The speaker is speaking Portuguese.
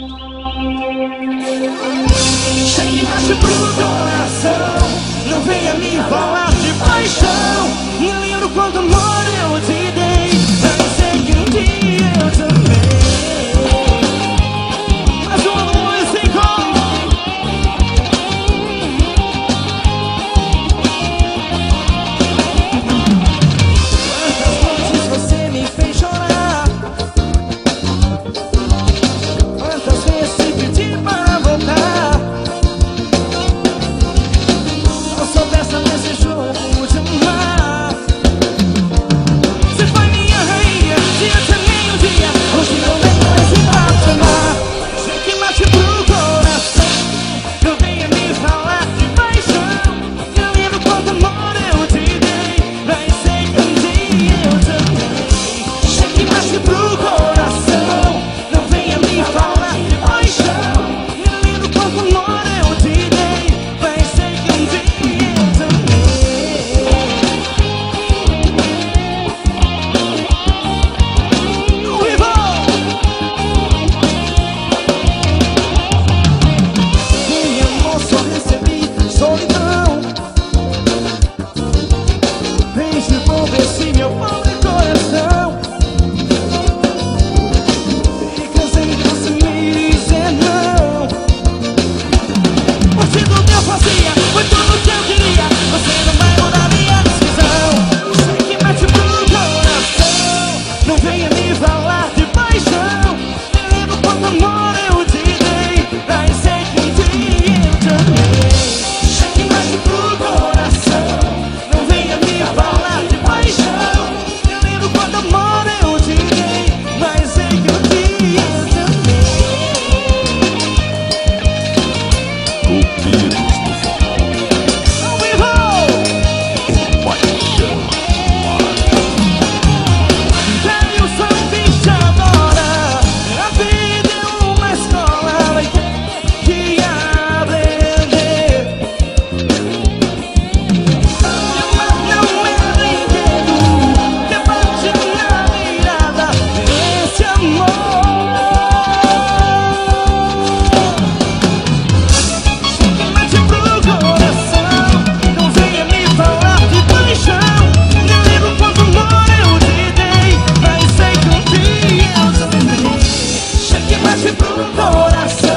Chegue baixo pro coração, não venha me falar de paixão. Me lembro quanto amor eu te dei, mas sei que um dia eu também. Mas o amor é sem como. Quantas noites você me fez chorar, quantas vezes te pedi para voltar. Não sou dessa desse jogo de amar. Você foi minha rainha, dia também um dia. Hoje não tem mais me apaixonar. Sei que bate pro coração, não venha me falar de paixão. Eu lembro quanto amor eu te dei, mas sei que um dia eu também. Sei que bate pro coração, não venha me falar de paixão. Eu lembro quanto amor eu te dei, mas sei que um dia eu também. Sem amor só recebi solidão. Vem devolver esse meu pobre coração. Fica sem você me dizer não. Você tudo eu fazia, foi tudo que eu queria. Você não vai mudar minha decisão. Sei que bate pro coração, não venha me falar de paixão. Me lembro quanto amor eu te dei, mas sei que um dia eu também. Sei que bate pro coração, não venha me falar de paixão. Me lembro quanto amor eu te dei, mas sei que um dia eu também. Cupeiros do forró, paixão. Velho samba te adora, a vida é uma escola, vai ter que aprender. Amar não é brinquedo, que bate na mirada esse amor. Que bate pro coração, não venha me falar de paixão. Nem lembro quanto amor eu te dei, mas sei que um dia eu também. Que bate pro coração.